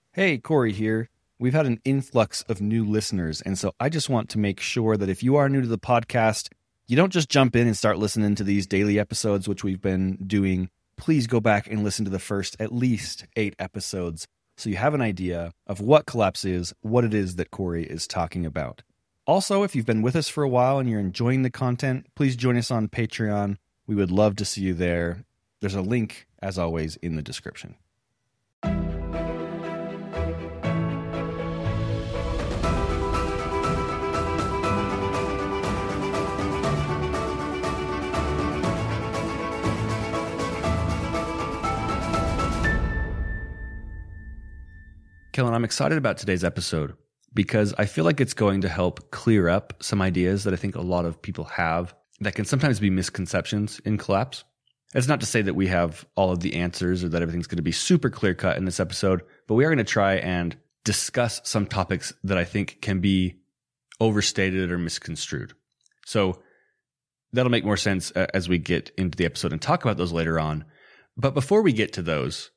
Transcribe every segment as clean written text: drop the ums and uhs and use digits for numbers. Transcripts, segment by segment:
Hey, Corey here. We've had an influx of new listeners, and so I just want to make sure that if you are new to the podcast, you don't just jump in and start listening to these daily episodes, which we've been doing. Please go back and listen to the first at least 8 episodes so you have an idea of what Collapse is, what it is that Corey is talking about. Also, if you've been with us for a while and you're enjoying the content, please join us on Patreon. We would love to see you there. There's a link, as always, in the description. Kellen, I'm excited about today's episode because I feel like it's going to help clear up some ideas that I think a lot of people have that can sometimes be misconceptions in Collapse. It's not to say that we have all of the answers or that everything's going to be super clear cut in this episode, but we are going to try and discuss some topics that I think can be overstated or misconstrued. So that'll make more sense as we get into the episode and talk about those later on. But before we get to those,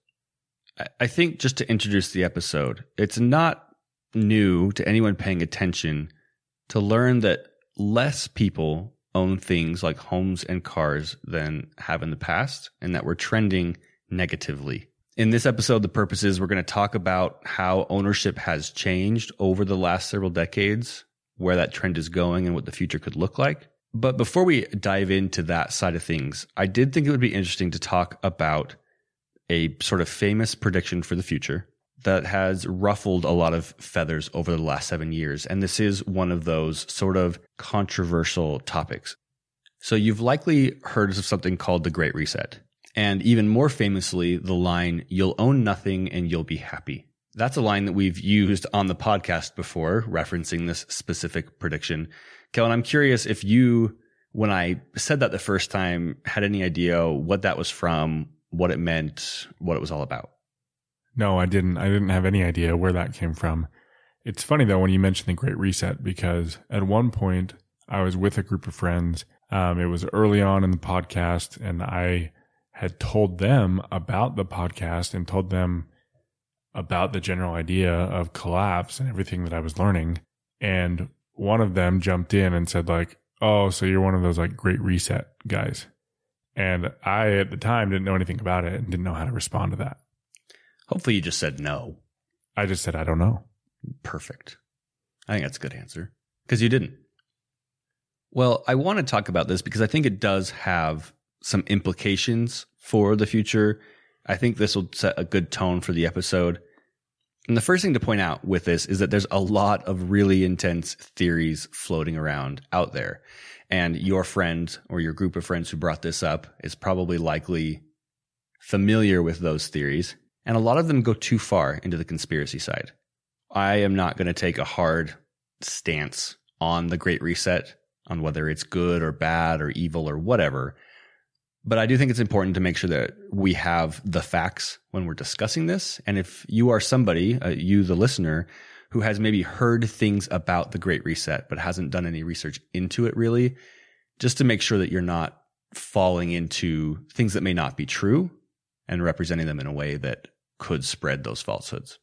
I think just to introduce the episode, it's not new to anyone paying attention to learn that less people own things like homes and cars than have in the past, and that we're trending negatively. In this episode, the purpose is we're going to talk about how ownership has changed over the last several decades, where that trend is going and what the future could look like. But before we dive into that side of things, I did think it would be interesting to talk about a sort of famous prediction for the future that has ruffled a lot of feathers over the last 7 years. And this is one of those sort of controversial topics. So you've likely heard of something called the Great Reset. And even more famously, the line, "You'll own nothing and you'll be happy." That's a line that we've used on the podcast before, referencing this specific prediction. Kellen, I'm curious if you, when I said that the first time, had any idea what that was from, what it meant, what it was all about. No, I didn't. I didn't have any idea where that came from. It's funny, though, when you mentioned the Great Reset, because at one point I was with a group of friends. It was early on in the podcast, and I had told them about the podcast and told them about the general idea of Collapse and everything that I was learning. And one of them jumped in and said, like, "Oh, so you're one of those like Great Reset guys." And I, at the time, didn't know anything about it and didn't know how to respond to that. Hopefully you just said no. I just said, I don't know. Perfect. I think that's a good answer because you didn't. Well, I want to talk about this because I think it does have some implications for the future. I think this will set a good tone for the episode. And the first thing to point out with this is that there's a lot of really intense theories floating around out there. And your friend or your group of friends who brought this up is probably likely familiar with those theories. And a lot of them go too far into the conspiracy side. I am not going to take a hard stance on the Great Reset, on whether it's good or bad or evil or whatever. But I do think it's important to make sure that we have the facts when we're discussing this. And if you are somebody, you the listener, who has maybe heard things about the Great Reset but hasn't done any research into it really, just to make sure that you're not falling into things that may not be true and representing them in a way that could spread those falsehoods.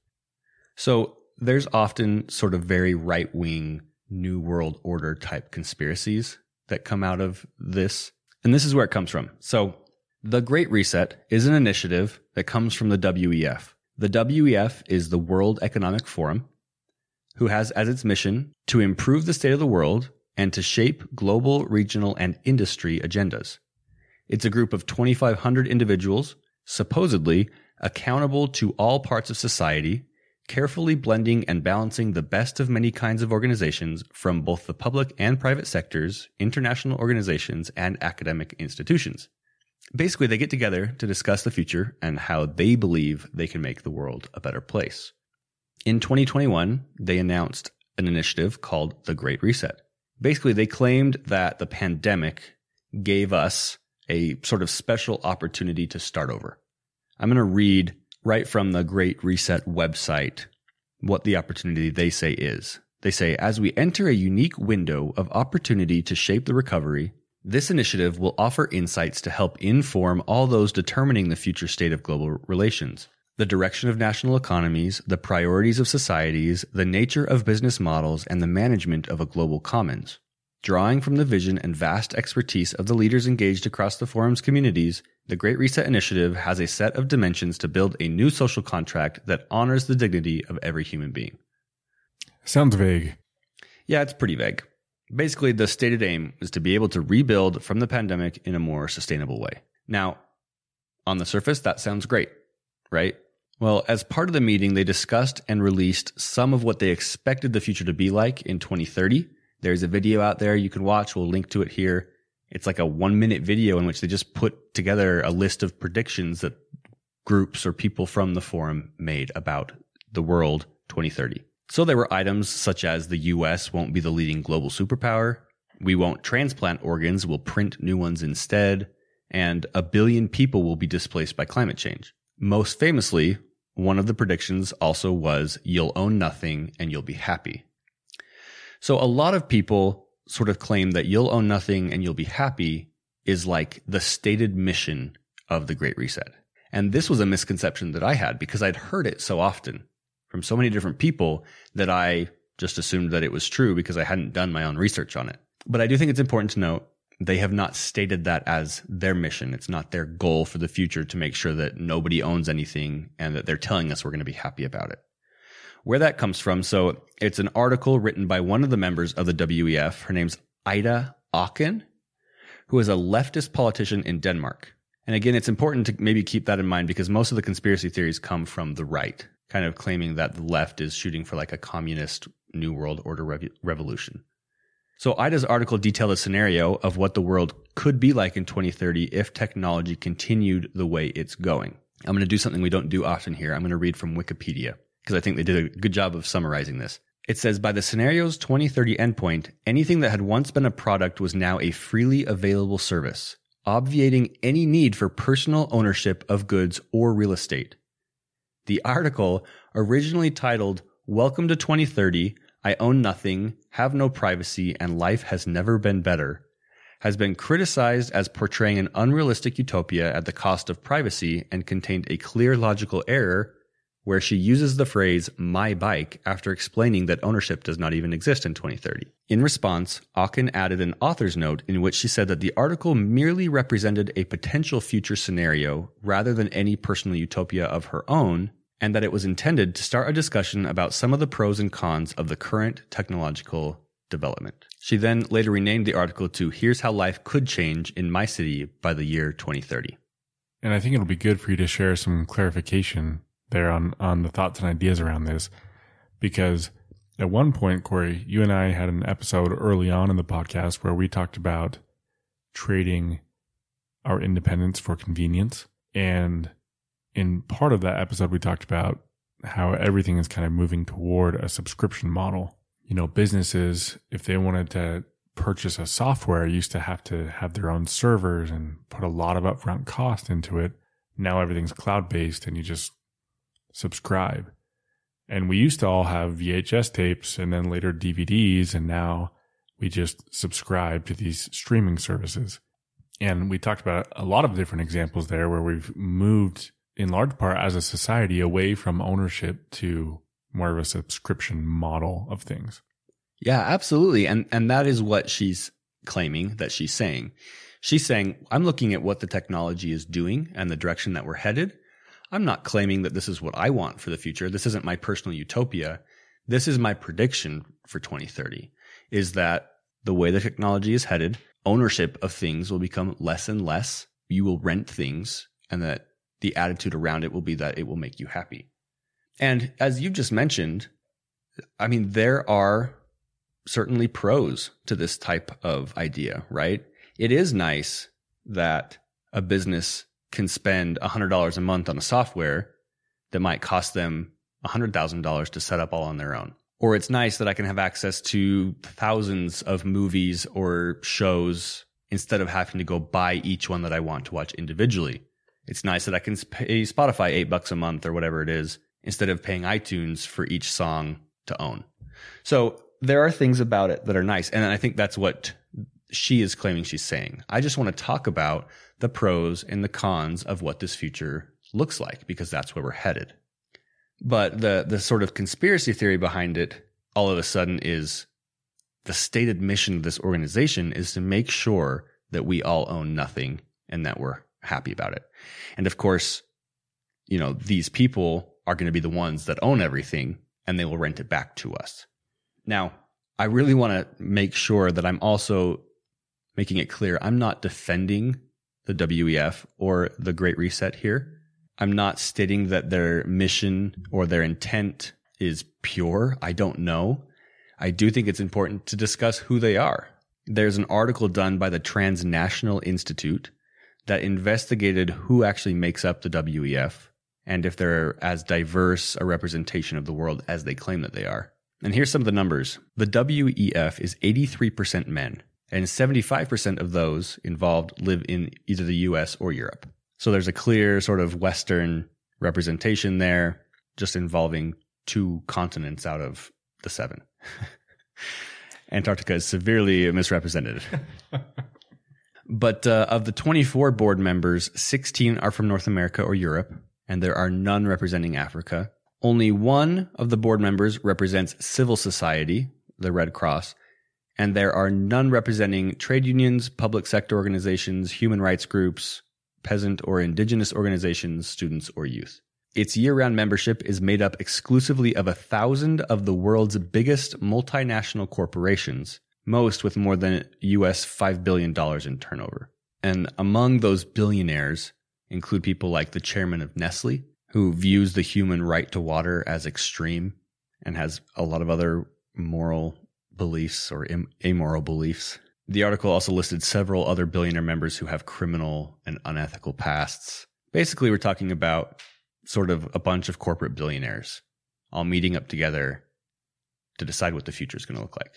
So there's often sort of very right-wing New World Order type conspiracies that come out of this. And this is where it comes from. So the Great Reset is an initiative that comes from the WEF. The WEF is the World Economic Forum, who has as its mission to improve the state of the world and to shape global, regional, and industry agendas. It's a group of 2,500 individuals, supposedly accountable to all parts of society, carefully blending and balancing the best of many kinds of organizations from both the public and private sectors, international organizations, and academic institutions. Basically, they get together to discuss the future and how they believe they can make the world a better place. In 2021, they announced an initiative called the Great Reset. Basically, they claimed that the pandemic gave us a sort of special opportunity to start over. I'm going to read right from the Great Reset website what the opportunity they say is. They say, as we enter a unique window of opportunity to shape the recovery, this initiative will offer insights to help inform all those determining the future state of global relations. the direction of national economies, the priorities of societies, the nature of business models, and the management of a global commons. Drawing from the vision and vast expertise of the leaders engaged across the forum's communities, the Great Reset Initiative has a set of dimensions to build a new social contract that honors the dignity of every human being. Sounds vague. Yeah, it's pretty vague. Basically, the stated aim is to be able to rebuild from the pandemic in a more sustainable way. Now, on the surface, that sounds great, right? Well, as part of the meeting, they discussed and released some of what they expected the future to be like in 2030. There's a video out there you can watch. We'll link to it here. It's like a 1-minute video in which they just put together a list of predictions that groups or people from the forum made about the world 2030. So there were items such as the US won't be the leading global superpower, we won't transplant organs, we'll print new ones instead, and 1 billion people will be displaced by climate change. Most famously, one of the predictions also was you'll own nothing and you'll be happy. So a lot of people sort of claim that you'll own nothing and you'll be happy is like the stated mission of the Great Reset. And this was a misconception that I had because I'd heard it so often from so many different people that I just assumed that it was true because I hadn't done my own research on it. But I do think it's important to note they have not stated that as their mission. It's not their goal for the future to make sure that nobody owns anything and that they're telling us we're going to be happy about it. Where that comes from, so it's an article written by one of the members of the WEF. Her name's Ida Auken, who is a leftist politician in Denmark. And again, it's important to maybe keep that in mind because most of the conspiracy theories come from the right, kind of claiming that the left is shooting for like a communist New World Order revolution. So Ida's article detailed a scenario of what the world could be like in 2030 if technology continued the way it's going. I'm going to do something we don't do often here. I'm going to read from Wikipedia, because I think they did a good job of summarizing this. It says, by the scenario's 2030 endpoint, anything that had once been a product was now a freely available service, obviating any need for personal ownership of goods or real estate. The article, originally titled, Welcome to 2030, I Own Nothing, Have No Privacy, and Life Has Never Been Better, has been criticized as portraying an unrealistic utopia at the cost of privacy and contained a clear logical error where she uses the phrase my bike after explaining that ownership does not even exist in 2030. In response, Auken added an author's note in which she said that the article merely represented a potential future scenario rather than any personal utopia of her own, and that it was intended to start a discussion about some of the pros and cons of the current technological development. She then later renamed the article to Here's How Life Could Change in My City by the Year 2030. And I think it'll be good for you to share some clarification there on the thoughts and ideas around this, because at one point, Corey, you and I had an episode early on in the podcast where we talked about trading our independence for convenience. And in part of that episode, we talked about how everything is kind of moving toward a subscription model. You know, businesses, if they wanted to purchase a software, used to have their own servers and put a lot of upfront cost into it. Now everything's cloud-based and you just subscribe. And we used to all have VHS tapes and then later DVDs, and now we just subscribe to these streaming services. And we talked about a lot of different examples there where we've moved in large part as a society away from ownership to more of a subscription model of things. Yeah, absolutely. And that is what she's claiming that she's saying. She's saying, I'm looking at what the technology is doing and the direction that we're headed. I'm not claiming that this is what I want for the future. This isn't my personal utopia. This is my prediction for 2030, is that the way the technology is headed, ownership of things will become less and less. You will rent things, and that the attitude around it will be that it will make you happy. And as you just mentioned, I mean, there are certainly pros to this type of idea, right? It is nice that a business can spend $100 a month on a software that might cost them $100,000 to set up all on their own. Or it's nice that I can have access to thousands of movies or shows instead of having to go buy each one that I want to watch individually. It's nice that I can pay Spotify $8 a month or whatever it is instead of paying iTunes for each song to own. So there are things about it that are nice. And I think that's what she is claiming she's saying. I just want to talk about the pros and the cons of what this future looks like, because that's where we're headed. But the sort of conspiracy theory behind it all of a sudden is the stated mission of this organization is to make sure that we all own nothing and that we're happy about it. And of course, these people are going to be the ones that own everything and they will rent it back to us. Now, I really want to make sure that I'm also making it clear I'm not defending the WEF or the Great Reset here. I'm not stating that their mission or their intent is pure. I don't know. I do think it's important to discuss who they are. There's an article done by the Transnational Institute that investigated who actually makes up the WEF and if they're as diverse a representation of the world as they claim that they are. And here's some of the numbers. The WEF is 83% men, and 75% of those involved live in either the US or Europe. So there's a clear sort of Western representation there, just involving 2 continents out of the 7. Antarctica is severely misrepresented. But of the 24 board members, 16 are from North America or Europe, and there are none representing Africa. Only one of the board members represents civil society, the Red Cross, and there are none representing trade unions, public sector organizations, human rights groups, peasant or indigenous organizations, students, or youth. Its year-round membership is made up exclusively of 1,000 of the world's biggest multinational corporations, most with more than US $5 billion in turnover. And among those billionaires include people like the chairman of Nestle, who views the human right to water as extreme and has a lot of other moral beliefs or amoral beliefs. The article also listed several other billionaire members who have criminal and unethical pasts. Basically, we're talking about sort of a bunch of corporate billionaires all meeting up together to decide what the future is going to look like.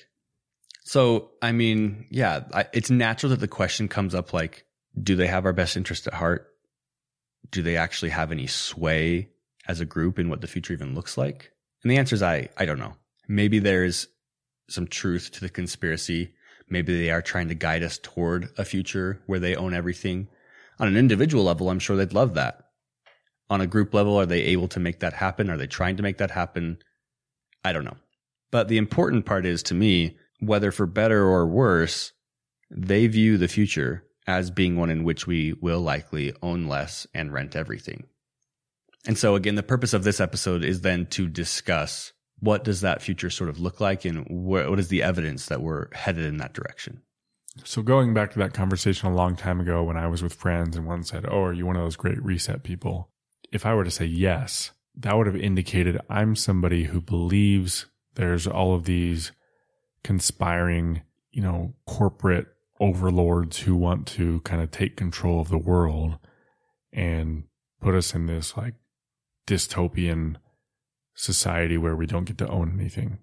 So, I mean, yeah, it's natural that the question comes up like, do they have our best interest at heart? Do they actually have any sway as a group in what the future even looks like? And the answer is I don't know. Maybe there's some truth to the conspiracy. Maybe they are trying to guide us toward a future where they own everything. On an individual level, I'm sure they'd love that. On a group level, are they able to make that happen? Are they trying to make that happen? I don't know. But the important part is, to me, whether for better or worse, they view the future as being one in which we will likely own less and rent everything. And so again, the purpose of this episode is then to discuss what does that future sort of look like and what is the evidence that we're headed in that direction. So going back to that conversation a long time ago when I was with friends and one said, "Oh, are you one of those Great Reset people?" If I were to say yes, that would have indicated I'm somebody who believes there's all of these conspiring, corporate overlords who want to kind of take control of the world and put us in this like dystopian society where we don't get to own anything.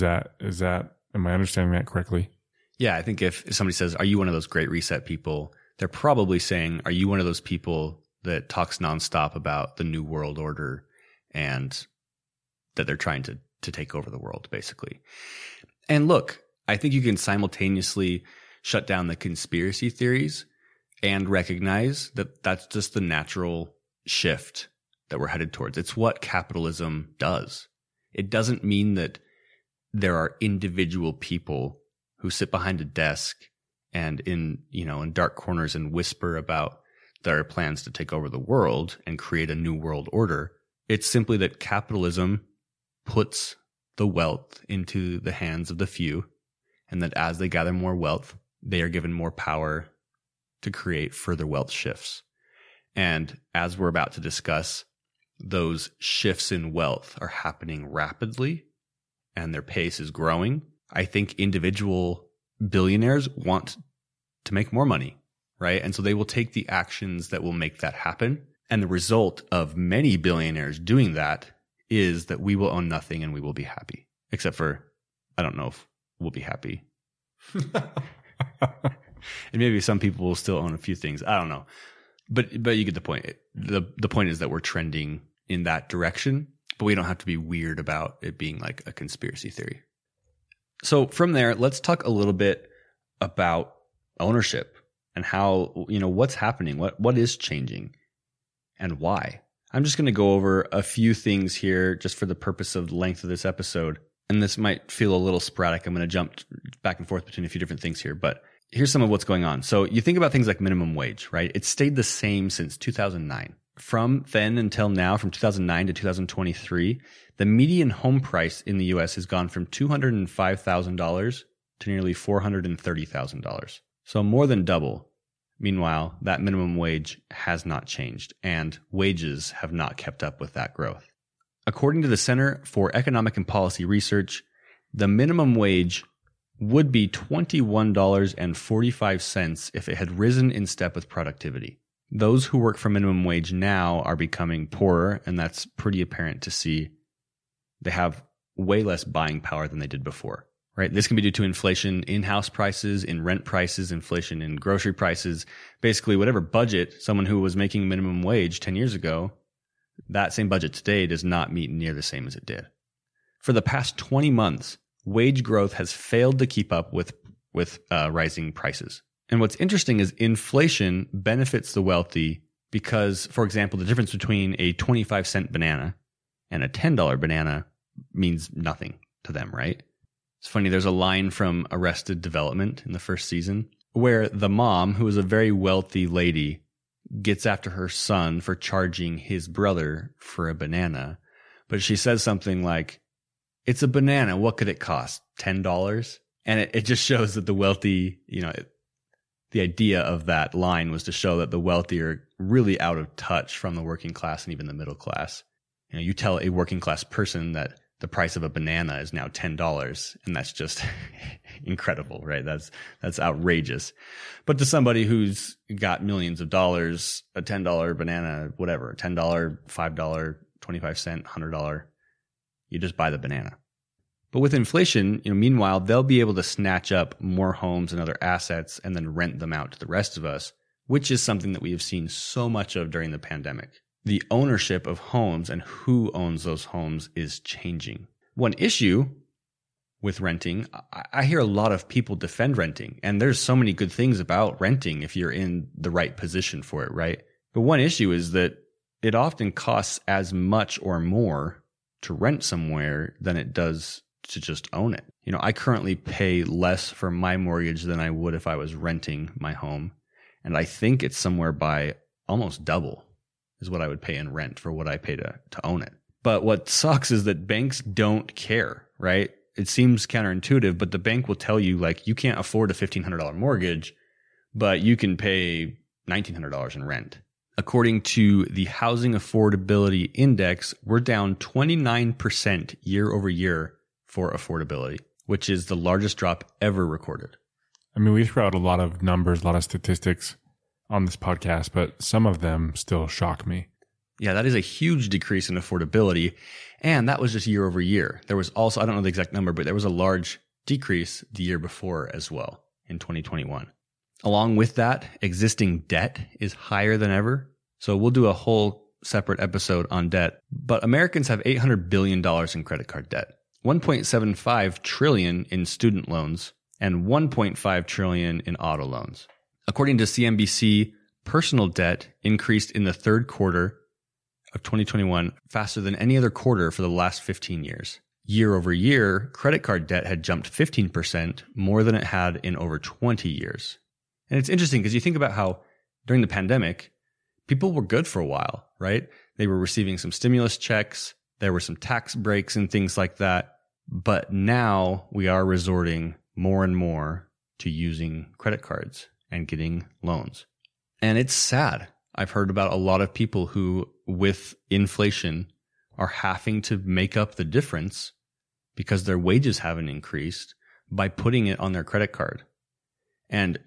Am I understanding that correctly? Yeah, I think if somebody says, "Are you one of those Great Reset people?" they're probably saying, "Are you one of those people that talks nonstop about the New World Order and that they're trying to take over the world, basically?" And look, I think you can simultaneously shut down the conspiracy theories and recognize that that's just the natural shift that we're headed towards. It's what capitalism does. It doesn't mean that there are individual people who sit behind a desk and in dark corners and whisper about their plans to take over the world and create a new world order. It's simply that capitalism puts the wealth into the hands of the few, and that as they gather more wealth, they are given more power to create further wealth shifts. And as we're about to discuss, those shifts in wealth are happening rapidly and their pace is growing. I think individual billionaires want to make more money, right? And so they will take the actions that will make that happen. And the result of many billionaires doing that is that we will own nothing and we will be happy. Except for, I don't know if we'll be happy. And maybe some people will still own a few things. I don't know. But you get the point. The point is that we're trending in that direction, but we don't have to be weird about it being like a conspiracy theory. So from there, let's talk a little bit about ownership and how, what's happening, what is changing and why. I'm just going to go over a few things here just for the purpose of the length of this episode. And this might feel a little sporadic. I'm going to jump back and forth between a few different things here, but here's some of what's going on. So you think about things like minimum wage, right? It's stayed the same since 2009. From then until now, from 2009 to 2023, the median home price in the US has gone from $205,000 to nearly $430,000. So more than double. Meanwhile, that minimum wage has not changed, and wages have not kept up with that growth. According to the Center for Economic and Policy Research, the minimum wage would be $21.45 if it had risen in step with productivity. Those who work for minimum wage now are becoming poorer, and that's pretty apparent to see. They have way less buying power than they did before, right? This can be due to inflation in house prices, in rent prices, inflation in grocery prices. Basically, whatever budget someone who was making minimum wage 10 years ago, that same budget today does not meet near the same as it did. For the past 20 months, wage growth has failed to keep up with rising prices. And what's interesting is inflation benefits the wealthy because, for example, the difference between a 25-cent banana and a $10 banana means nothing to them, right? It's funny, there's a line from Arrested Development in the first season where the mom, who is a very wealthy lady, gets after her son for charging his brother for a banana. But she says something like, "It's a banana. What could it cost? $10? And it just shows that the wealthy, the idea of that line was to show that the wealthy are really out of touch from the working class and even the middle class. You tell a working class person that the price of a banana is now $10, and that's just incredible, right? That's outrageous. But to somebody who's got millions of dollars, a $10 banana, whatever, $10, $5, 25 cent, $100, you just buy the banana. But with inflation, meanwhile, they'll be able to snatch up more homes and other assets and then rent them out to the rest of us, which is something that we have seen so much of during the pandemic. The ownership of homes and who owns those homes is changing. One issue with renting, I hear a lot of people defend renting, and there's so many good things about renting if you're in the right position for it, right? But one issue is that it often costs as much or more to rent somewhere than it does to just own it. I currently pay less for my mortgage than I would if I was renting my home, and I think it's somewhere by almost double is what I would pay in rent for what I pay to own it. But what sucks is that banks don't care, right? It seems counterintuitive, but the bank will tell you, you can't afford a $1,500 mortgage, but you can pay $1,900 in rent. According to the Housing Affordability Index, we're down 29% year over year for affordability, which is the largest drop ever recorded. We throw out a lot of numbers, a lot of statistics on this podcast, but some of them still shock me. Yeah, that is a huge decrease in affordability. And that was just year over year. There was also, I don't know the exact number, but there was a large decrease the year before as well in 2021. Along with that, existing debt is higher than ever. So we'll do a whole separate episode on debt. But Americans have $800 billion in credit card debt, $1.75 trillion in student loans, and $1.5 trillion in auto loans. According to CNBC, personal debt increased in the third quarter of 2021 faster than any other quarter for the last 15 years. Year over year, credit card debt had jumped 15%, more than it had in over 20 years. And it's interesting because you think about how during the pandemic, people were good for a while, right? They were receiving some stimulus checks, there were some tax breaks and things like that. But now we are resorting more and more to using credit cards and getting loans. And it's sad. I've heard about a lot of people who, with inflation, are having to make up the difference because their wages haven't increased by putting it on their credit card. And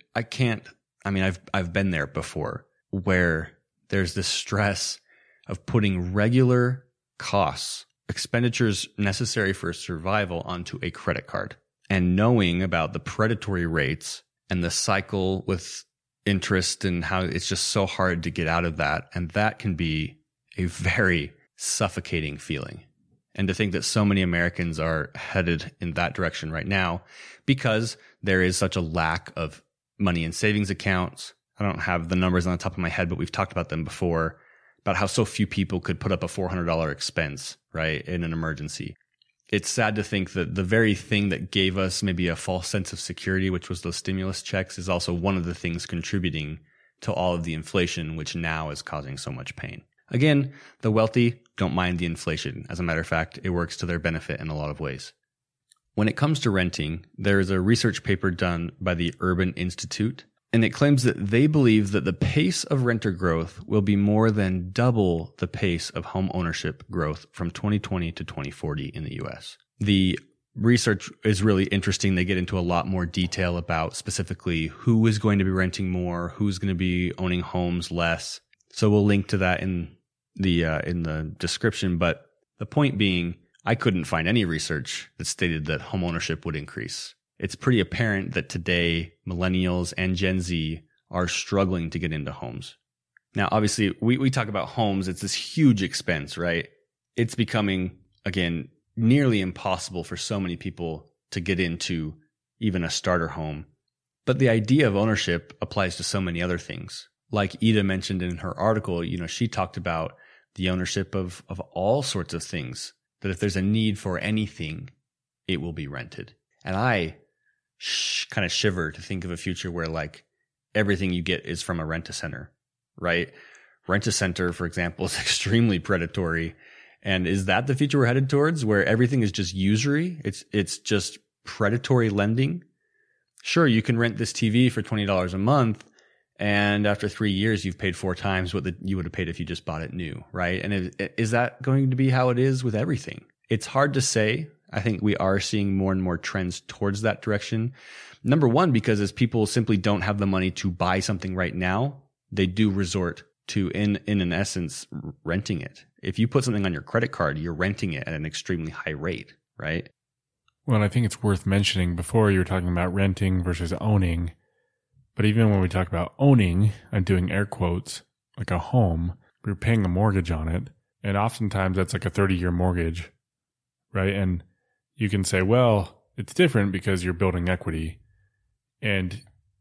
I've been there before where there's this stress of putting regular costs, expenditures necessary for survival onto a credit card, and knowing about the predatory rates and the cycle with interest and how it's just so hard to get out of that. And that can be a very suffocating feeling. And to think that so many Americans are headed in that direction right now because there is such a lack of money in savings accounts. I don't have the numbers on the top of my head, but we've talked about them before. about how so few people could put up a $400 expense, right, in an emergency. It's sad to think that the very thing that gave us maybe a false sense of security, which was those stimulus checks, is also one of the things contributing to all of the inflation, which now is causing so much pain. Again, the wealthy don't mind the inflation. As a matter of fact, it works to their benefit in a lot of ways. When it comes to renting, there is a research paper done by the Urban Institute, and it claims that they believe that the pace of renter growth will be more than double the pace of home ownership growth from 2020 to 2040 in the US. The research is really interesting. They get into a lot more detail about specifically who is going to be renting more, who's going to be owning homes less. So we'll link to that in the description. But the point being, I couldn't find any research that stated that home ownership would increase. It's pretty apparent that today millennials and Gen Z are struggling to get into homes. Now, obviously, we talk about homes. It's this huge expense, right? It's becoming, again, nearly impossible for so many people to get into even a starter home. But the idea of ownership applies to so many other things. Like Ida mentioned in her article, she talked about the ownership of all sorts of things, that if there's a need for anything, it will be rented. And I kind of shiver to think of a future where like everything you get is from a rent-a-center, right? Rent-a-center, for example, is extremely predatory. And is that the future we're headed towards, where everything is just usury? It's just predatory lending. Sure, you can rent this TV for $20 a month, and after 3 years, you've paid 4 times what you would have paid if you just bought it new, right? And is that going to be how it is with everything? It's hard to say. I think we are seeing more and more trends towards that direction. Number one, because as people simply don't have the money to buy something right now, they do resort to, in an essence, renting it. If you put something on your credit card, you're renting it at an extremely high rate, right? Well, I think it's worth mentioning, before you were talking about renting versus owning, but even when we talk about owning, I'm doing air quotes, like a home, we're paying a mortgage on it. And oftentimes that's like a 30-year mortgage, right? And you can say, well, it's different because you're building equity. And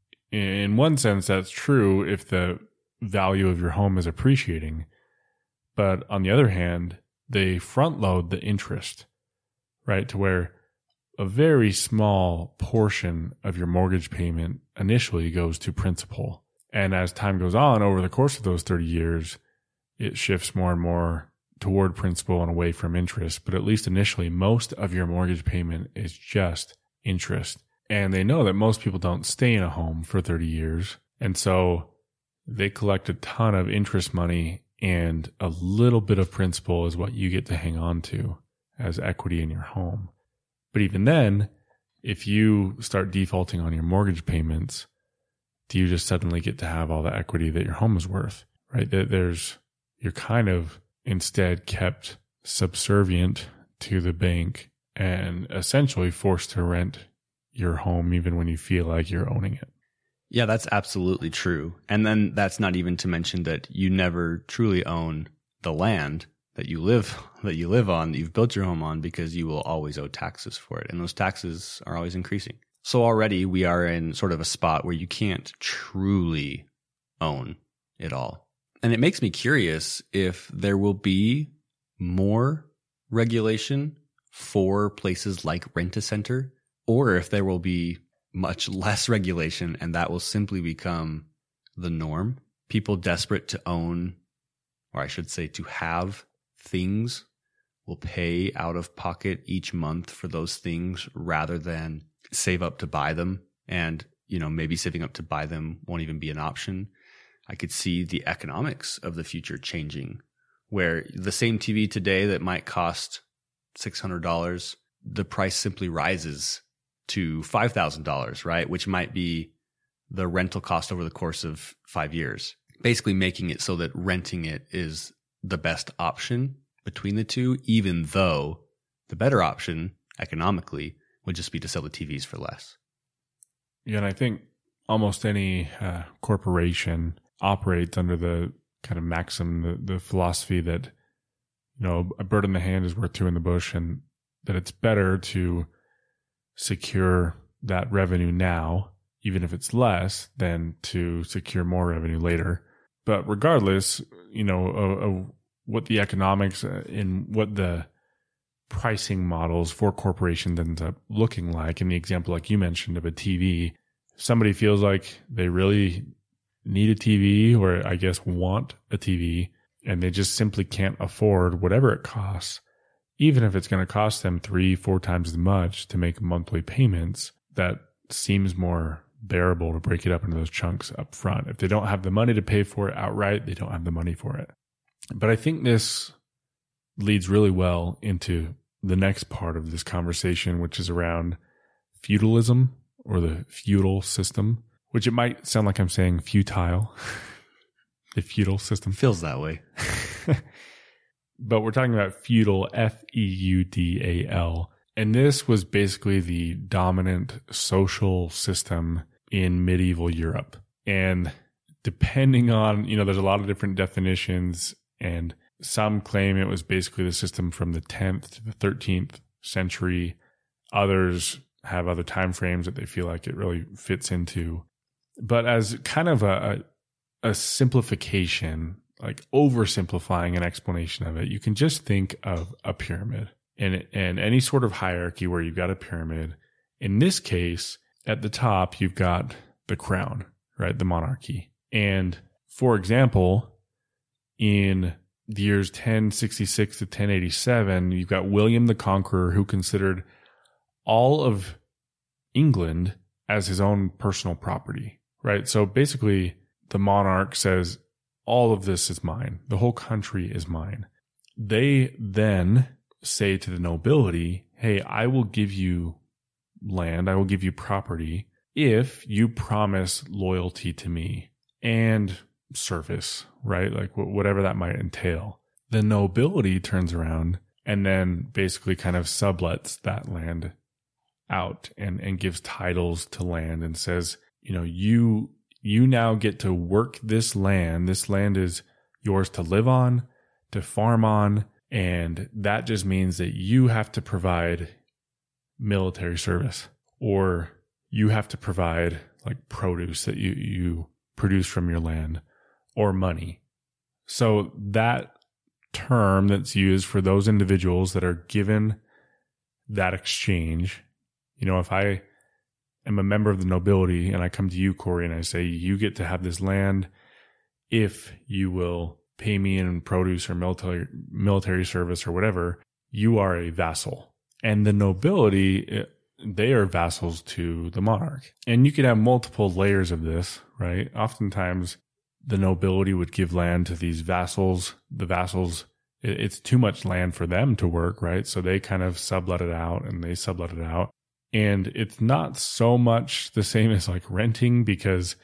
in one sense, that's true if the value of your home is appreciating. But on the other hand, they front load the interest, right? To where a very small portion of your mortgage payment initially goes to principal. And as time goes on, over the course of those 30 years, it shifts more and more toward principal and away from interest. But at least initially, most of your mortgage payment is just interest. And they know that most people don't stay in a home for 30 years. And so they collect a ton of interest money, and a little bit of principal is what you get to hang on to as equity in your home. But even then, if you start defaulting on your mortgage payments, do you just suddenly get to have all the equity that your home is worth, right? You're kind of instead kept subservient to the bank and essentially forced to rent your home even when you feel like you're owning it. Yeah, that's absolutely true. And then that's not even to mention that you never truly own the land that you live on, that you've built your home on, because you will always owe taxes for it. And those taxes are always increasing. So already we are in sort of a spot where you can't truly own it all. And it makes me curious if there will be more regulation for places like Rent-A-Center, or if there will be much less regulation and that will simply become the norm. People desperate to own, or I should say to have things, will pay out of pocket each month for those things rather than save up to buy them. And, maybe saving up to buy them won't even be an option. I could see the economics of the future changing, where the same TV today that might cost $600, the price simply rises to $5,000, right? Which might be the rental cost over the course of 5 years, basically making it so that renting it is the best option between the two, even though the better option economically would just be to sell the TVs for less. Yeah, and I think almost any corporation operates under the kind of maxim, the philosophy that, a bird in the hand is worth two in the bush, and that it's better to secure that revenue now, even if it's less, than to secure more revenue later. But regardless, of what the economics and what the pricing models for corporations ends up looking like, in the example like you mentioned of a TV, if somebody feels like they really need a TV, or I guess want a TV, and they just simply can't afford whatever it costs, even if it's going to cost them 3-4 times as much to make monthly payments, that seems more bearable to break it up into those chunks up front. If they don't have the money to pay for it outright, they don't have the money for it. But I think this leads really well into the next part of this conversation, which is around feudalism, or the feudal system, which it might sound like I'm saying futile. The feudal system. Feels that way. But we're talking about feudal, Feudal. And this was basically the dominant social system in medieval Europe. And depending on, there's a lot of different definitions, and some claim it was basically the system from the 10th to the 13th century. Others have other time frames that they feel like it really fits into. But as kind of a simplification, like oversimplifying an explanation of it, you can just think of a pyramid and any sort of hierarchy where you've got a pyramid. In this case, at the top, you've got the crown, right? The monarchy. And for example, in the years 1066 to 1087, you've got William the Conqueror, who considered all of England as his own personal property, right? So basically, the monarch says, all of this is mine. The whole country is mine. They then say to the nobility, hey, I will give you land, I will give you property if you promise loyalty to me and service, right? Like whatever that might entail. The nobility turns around and then basically kind of sublets that land out and gives titles to land and says, you now get to work this land. This land is yours to live on, to farm on, and that just means that you have to provide military service, or you have to provide like produce that you produce from your land, or money. So that term that's used for those individuals that are given that exchange, if I am a member of the nobility and I come to you, Corey, and I say, you get to have this land if you will pay me in produce or military service or whatever, you are a vassal. And the nobility, they are vassals to the monarch. And you could have multiple layers of this, right? Oftentimes, the nobility would give land to these vassals. The vassals, it's too much land for them to work, right? So they kind of sublet it out, and they sublet it out. And it's not so much the same as like renting, because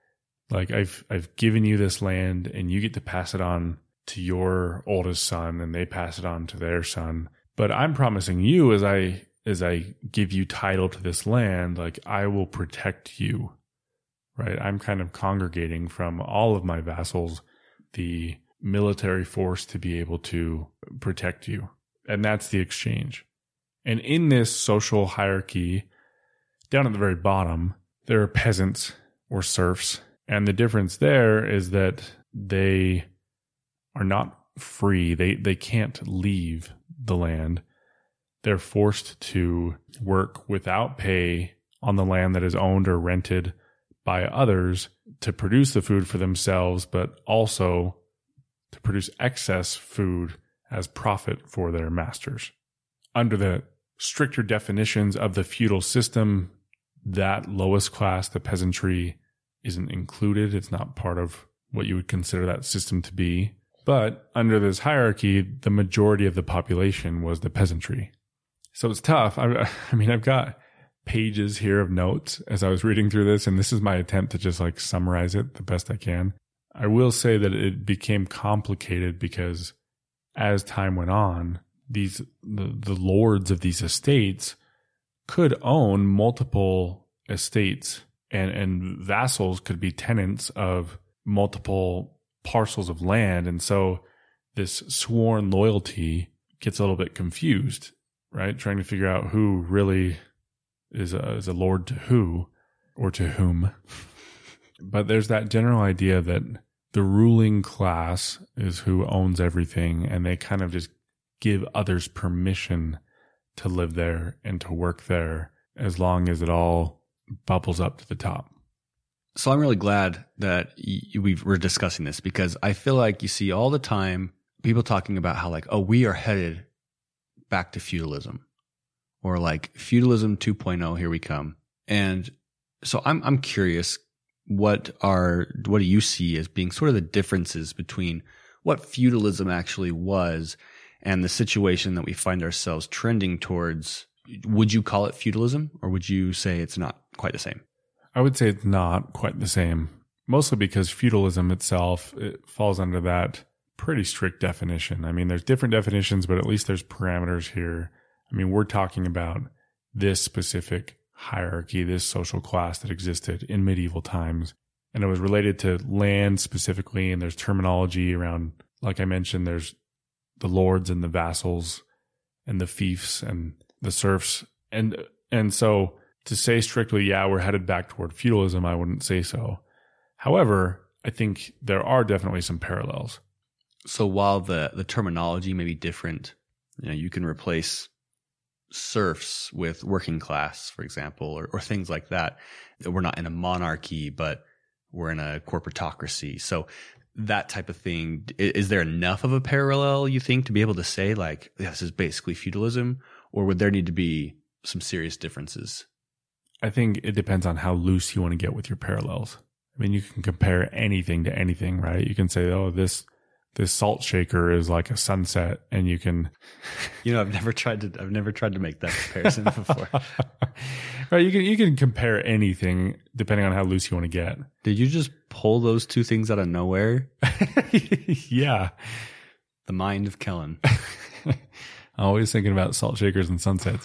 like I've given you this land and you get to pass it on to your oldest son, and they pass it on to their son. But I'm promising you, as I give you title to this land, like I will protect you, right? I'm kind of congregating from all of my vassals the military force to be able to protect you. And that's the exchange. And in this social hierarchy, down at the very bottom, there are peasants or serfs. And the difference there is that they are not free. They can't leave the land. They're forced to work without pay on the land that is owned or rented by others to produce the food for themselves, but also to produce excess food as profit for their masters. Under the stricter definitions of the feudal system, that lowest class, the peasantry, isn't included. It's not part of what you would consider that system to be. But under this hierarchy, the majority of the population was the peasantry. So it's tough. I mean, I've got pages here of notes as I was reading through this, and this is my attempt to just like summarize it the best I can. I will say that it became complicated because as time went on, the lords of these estates could own multiple estates, and vassals could be tenants of multiple parcels of land. And so this sworn loyalty gets a little bit confused, right? Trying to figure out who really is a lord to who or to whom. But there's that general idea that the ruling class is who owns everything, and they kind of just give others permission to live there and to work there as long as it all bubbles up to the top. So I'm really glad that we're discussing this, because I feel like you see all the time people talking about how like, oh, we are headed back to feudalism, or like feudalism 2.0, here we come. And so I'm curious, what do you see as being sort of the differences between what feudalism actually was and the situation that we find ourselves trending towards? Would you call it feudalism, or would you say it's not quite the same? I would say it's not quite the same, mostly because feudalism itself, it falls under that pretty strict definition. I mean, there's different definitions, but at least there's parameters here. I mean, we're talking about this specific hierarchy, this social class that existed in medieval times, and it was related to land specifically, and there's terminology around, like I mentioned, there's the lords and the vassals and the fiefs and the serfs. And so to say strictly, yeah, we're headed back toward feudalism, I wouldn't say so. However, I think there are definitely some parallels. So while the terminology may be different, you can replace serfs with working class, for example, or things like that. We're not in a monarchy, but we're in a corporatocracy. So that type of thing, is there enough of a parallel, you think, to be able to say like, yeah, this is basically feudalism, or would there need to be some serious differences? I think it depends on how loose you want to get with your parallels. I mean, you can compare anything to anything, right? You can say, oh, this salt shaker is like a sunset, and you can, I've never tried to make that comparison before. Right? You can compare anything depending on how loose you want to get. Did you just pull those two things out of nowhere? Yeah. The mind of Kellen. Always thinking about salt shakers and sunsets.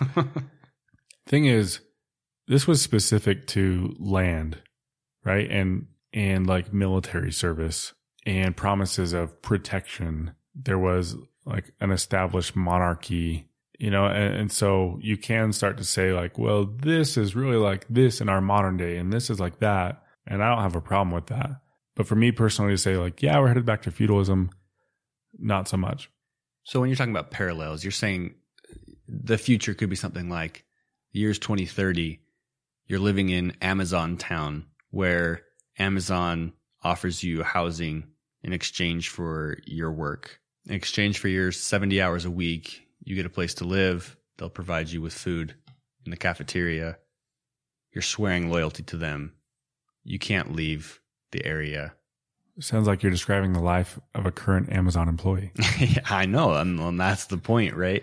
Thing is, this was specific to land, right? And like military service and promises of protection. There was like an established monarchy, and so you can start to say like, well, this is really like this in our modern day, and this is like that. And I don't have a problem with that. But for me personally to say like, yeah, we're headed back to feudalism, not so much. So when you're talking about parallels, you're saying the future could be something like the year's 2030. You're living in Amazon town, where Amazon offers you housing in exchange for your work. In exchange for your 70 hours a week, you get a place to live. They'll provide you with food in the cafeteria. You're swearing loyalty to them. You can't leave the area. Sounds like you're describing the life of a current Amazon employee. Yeah, I know. And that's the point, right?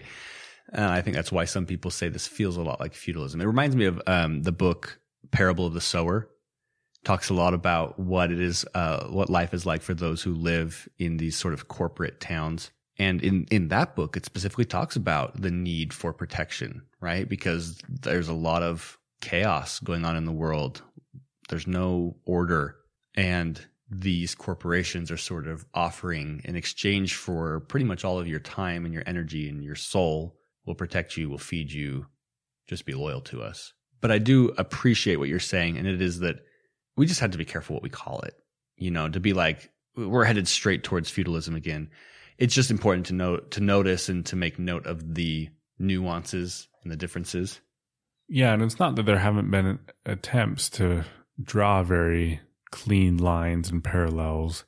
I think that's why some people say this feels a lot like feudalism. It reminds me of the book Parable of the Sower. Talks a lot about what it is, what life is like for those who live in these sort of corporate towns. And in that book, it specifically talks about the need for protection, right? Because there's a lot of chaos going on in the world. There's no order. And these corporations are sort of offering, in exchange for pretty much all of your time and your energy and your soul, we'll protect you, we'll feed you, just be loyal to us. But I do appreciate what you're saying, and it is that we just have to be careful what we call it. To be like, we're headed straight towards feudalism again. It's just important to notice and to make note of the nuances and the differences. Yeah, and it's not that there haven't been attempts to draw very clean lines and parallels.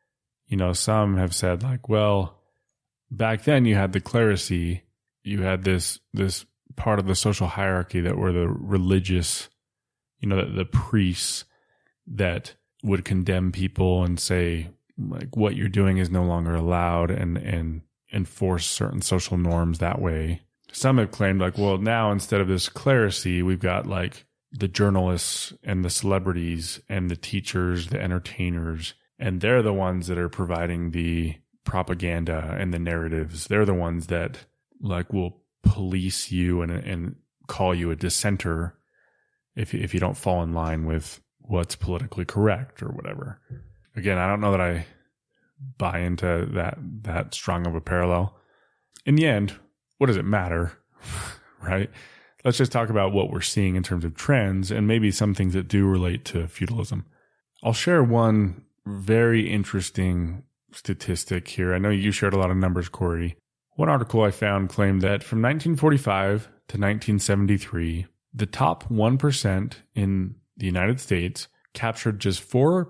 Some have said like, well, back then you had the clerisy, you had this part of the social hierarchy that were the religious, the priests that would condemn people and say like what you're doing is no longer allowed, and enforce certain social norms that way. Some have claimed like, well, now instead of this clerisy, we've got like the journalists and the celebrities and the teachers, the entertainers, and they're the ones that are providing the propaganda and the narratives. They're the ones that like will police you and call you a dissenter if you don't fall in line with what's politically correct or whatever. Again, I don't know that I buy into that strong of a parallel. In the end, what does it matter, right? Let's just talk about what we're seeing in terms of trends and maybe some things that do relate to feudalism. I'll share one very interesting statistic here. I know you shared a lot of numbers, Corey. One article I found claimed that from 1945 to 1973, the top 1% in the United States captured just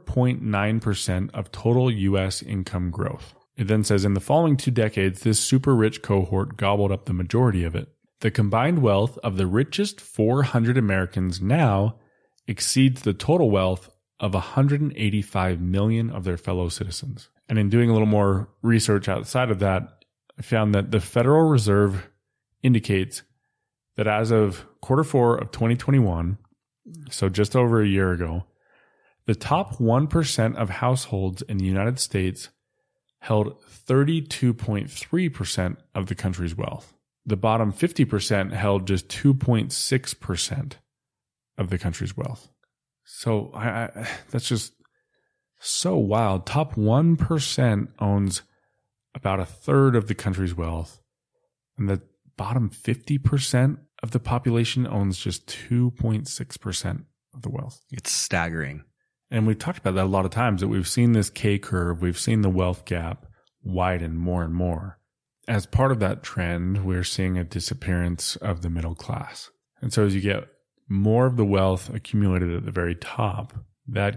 4.9% of total U.S. income growth. It then says, in the following 2 decades, this super rich cohort gobbled up the majority of it. The combined wealth of the richest 400 Americans now exceeds the total wealth of 185 million of their fellow citizens. And in doing a little more research outside of that, I found that the Federal Reserve indicates that as of Q4 of 2021, so just over a year ago, the top 1% of households in the United States held 32.3% of the country's wealth. The bottom 50% held just 2.6% of the country's wealth. So that's just so wild. Top 1% owns about a third of the country's wealth, and the bottom 50% of the population owns just 2.6% of the wealth. It's staggering. And we've talked about that a lot of times, that we've seen this K curve, we've seen the wealth gap widen more and more. As part of that trend, we're seeing a disappearance of the middle class. And so as you get more of the wealth accumulated at the very top, that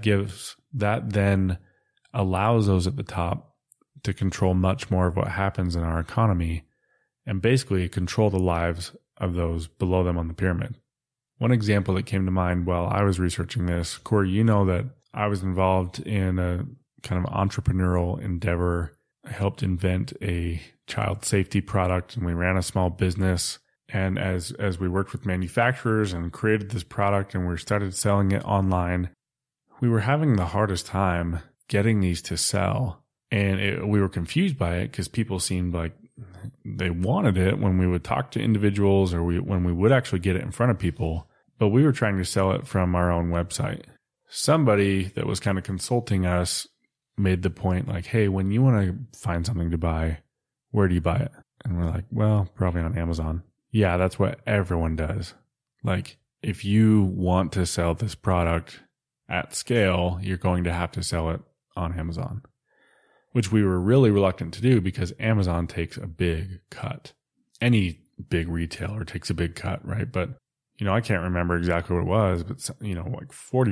then allows those at the top to control much more of what happens in our economy and basically control the lives of those below them on the pyramid. One example that came to mind while I was researching this, Corey, you know that I was involved in a kind of entrepreneurial endeavor. I helped invent a child safety product, and we ran a small business. And as we worked with manufacturers and created this product and we started selling it online, we were having the hardest time getting these to sell. And we were confused by it because people seemed like they wanted it when we would talk to individuals or when we would actually get it in front of people. But we were trying to sell it from our own website. Somebody that was kind of consulting us made the point like, hey, when you want to find something to buy, where do you buy it? And we're like, well, probably on Amazon. Yeah, that's what everyone does. Like, if you want to sell this product at scale, you're going to have to sell it on Amazon, which we were really reluctant to do because Amazon takes a big cut. Any big retailer takes a big cut, right? But, I can't remember exactly what it was, but, like 40%,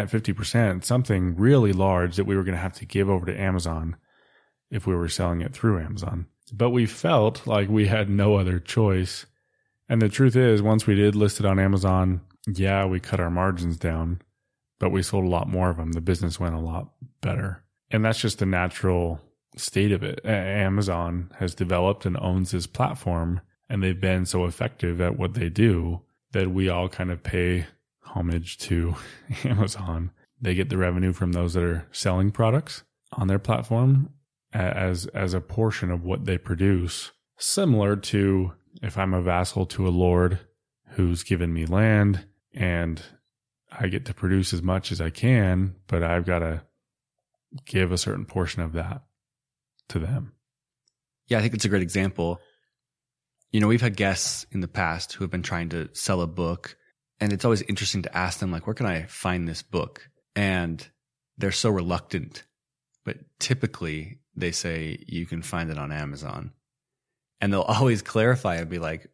50%, something really large that we were going to have to give over to Amazon if we were selling it through Amazon. But we felt like we had no other choice. And the truth is, once we did list it on Amazon, yeah, we cut our margins down, but we sold a lot more of them. The business went a lot better. And that's just the natural state of it. Amazon has developed and owns this platform, and they've been so effective at what they do that we all kind of pay homage to Amazon. They get the revenue from those that are selling products on their platform as a portion of what they produce. Similar to if I'm a vassal to a lord who's given me land and I get to produce as much as I can, but I've got to give a certain portion of that to them. Yeah, I think it's a great example. We've had guests in the past who have been trying to sell a book, and it's always interesting to ask them, like, where can I find this book? And they're so reluctant, but typically they say you can find it on Amazon. And they'll always clarify and be like,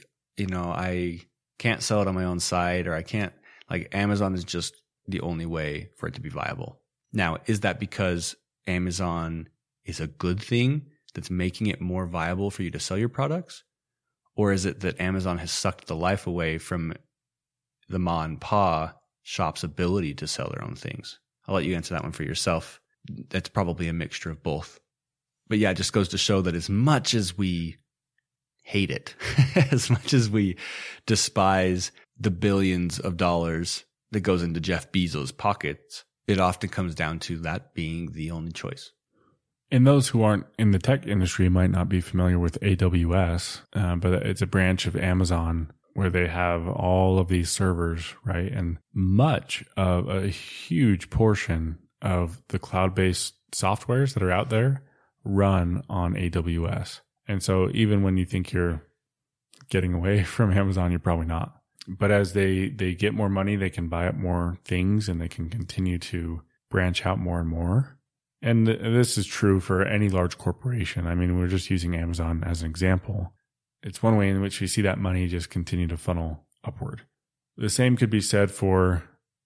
I can't sell it on my own site, or I can't, like, Amazon is just the only way for it to be viable. Now, is that because Amazon is a good thing that's making it more viable for you to sell your products? Or is it that Amazon has sucked the life away from the ma and pa shop's ability to sell their own things? I'll let you answer that one for yourself. That's probably a mixture of both. But yeah, it just goes to show that as much as we hate it, as much as we despise the billions of dollars that goes into Jeff Bezos' pockets, it often comes down to that being the only choice. And those who aren't in the tech industry might not be familiar with AWS, but it's a branch of Amazon where they have all of these servers, right? And much of a huge portion of the cloud-based softwares that are out there run on AWS. And so even when you think you're getting away from Amazon, you're probably not. But as they get more money, they can buy up more things and they can continue to branch out more and more. And this is true for any large corporation. I mean, we're just using Amazon as an example. It's one way in which we see that money just continue to funnel upward. The same could be said for,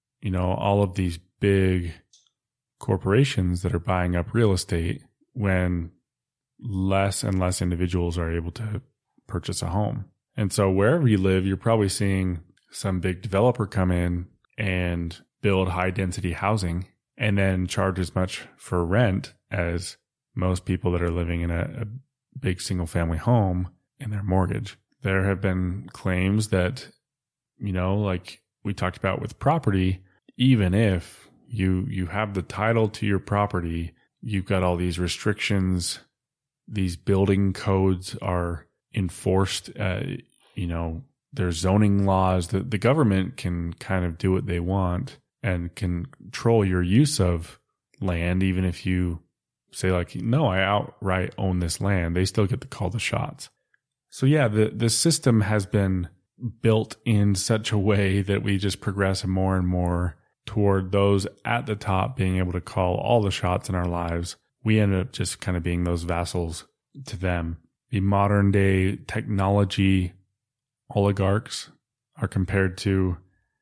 all of these big corporations that are buying up real estate when less and less individuals are able to purchase a home. And so wherever you live, you're probably seeing some big developer come in and build high density housing and then charge as much for rent as most people that are living in a big single family home in their mortgage. There have been claims that, like we talked about with property, even if you have the title to your property, you've got all these restrictions, these building codes are enforced, there's zoning laws. The government can kind of do what they want and can control your use of land, even if you say like, no, I outright own this land. They still get to call the shots. So yeah, the system has been built in such a way that we just progress more and more toward those at the top being able to call all the shots in our lives. We end up just kind of being those vassals to them. The modern day technology oligarchs are compared to,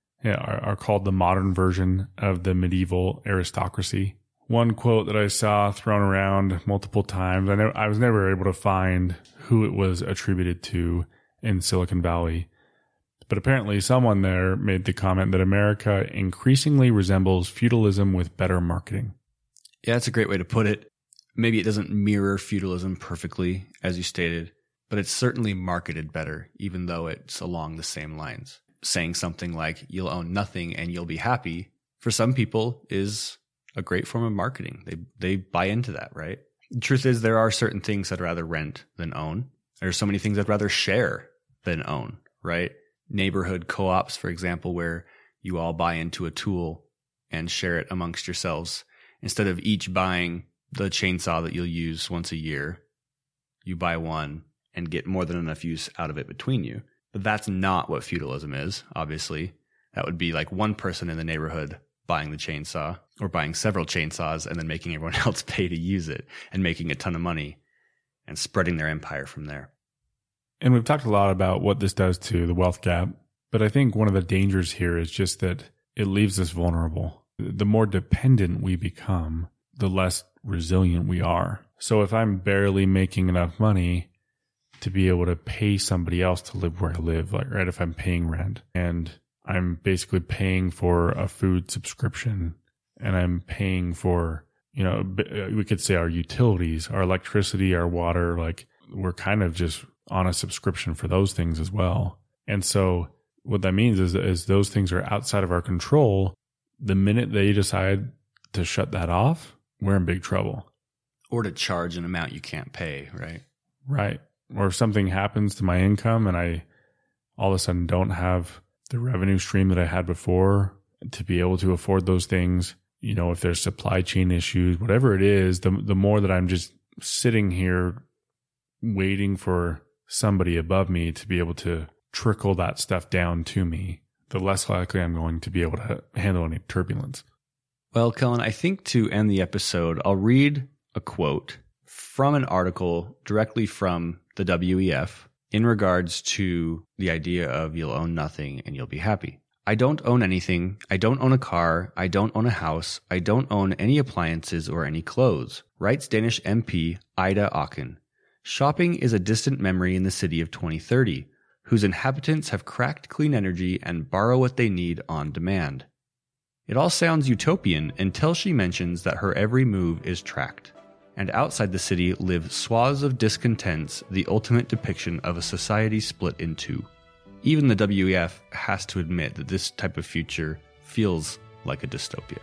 are called the modern version of the medieval aristocracy. One quote that I saw thrown around multiple times, I was never able to find who it was attributed to in Silicon Valley, but apparently someone there made the comment that America increasingly resembles feudalism with better marketing. Yeah, that's a great way to put it. Maybe it doesn't mirror feudalism perfectly, as you stated, but it's certainly marketed better, even though it's along the same lines. Saying something like, you'll own nothing and you'll be happy, for some people is a great form of marketing. They buy into that, right? The truth is, there are certain things I'd rather rent than own. There's so many things I'd rather share than own, right? Neighborhood co-ops, for example, where you all buy into a tool and share it amongst yourselves. Instead of each buying the chainsaw that you'll use once a year, you buy one and get more than enough use out of it between you. But that's not what feudalism is, obviously. That would be like one person in the neighborhood buying the chainsaw or buying several chainsaws and then making everyone else pay to use it and making a ton of money and spreading their empire from there. And we've talked a lot about what this does to the wealth gap, but I think one of the dangers here is just that it leaves us vulnerable. The more dependent we become, the less resilient we are. So if I'm barely making enough money to be able to pay somebody else to live where I live, like, right, if I'm paying rent and I'm basically paying for a food subscription and I'm paying for, we could say our utilities, our electricity, our water, like we're kind of just on a subscription for those things as well. And so what that means is those things are outside of our control. The minute they decide to shut that off, we're in big trouble. Or to charge an amount you can't pay, right? Right. Or if something happens to my income and I all of a sudden don't have the revenue stream that I had before to be able to afford those things, if there's supply chain issues, whatever it is, the more that I'm just sitting here waiting for somebody above me to be able to trickle that stuff down to me, the less likely I'm going to be able to handle any turbulence. Well, Kellen, I think to end the episode, I'll read a quote from an article directly from the WEF in regards to the idea of you'll own nothing and you'll be happy. I don't own anything. I don't own a car. I don't own a house. I don't own any appliances or any clothes, writes Danish MP Ida Auken. Shopping is a distant memory in the city of 2030, whose inhabitants have cracked clean energy and borrow what they need on demand. It all sounds utopian until she mentions that her every move is tracked. And outside the city live swaths of discontents, the ultimate depiction of a society split in two. Even the WEF has to admit that this type of future feels like a dystopia.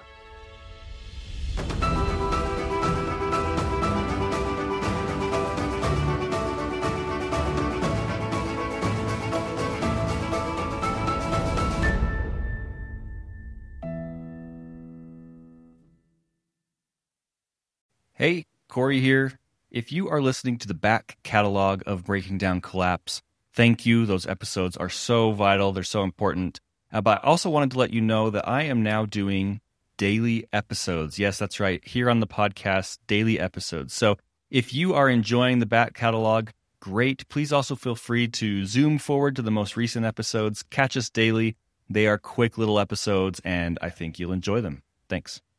Hey, Corey here. If you are listening to the back catalog of Breaking Down Collapse, thank you. Those episodes are so vital. They're so important. But I also wanted to let you know that I am now doing daily episodes. Yes, that's right. Here on the podcast, daily episodes. So if you are enjoying the back catalog, great. Please also feel free to zoom forward to the most recent episodes. Catch us daily. They are quick little episodes, and I think you'll enjoy them. Thanks.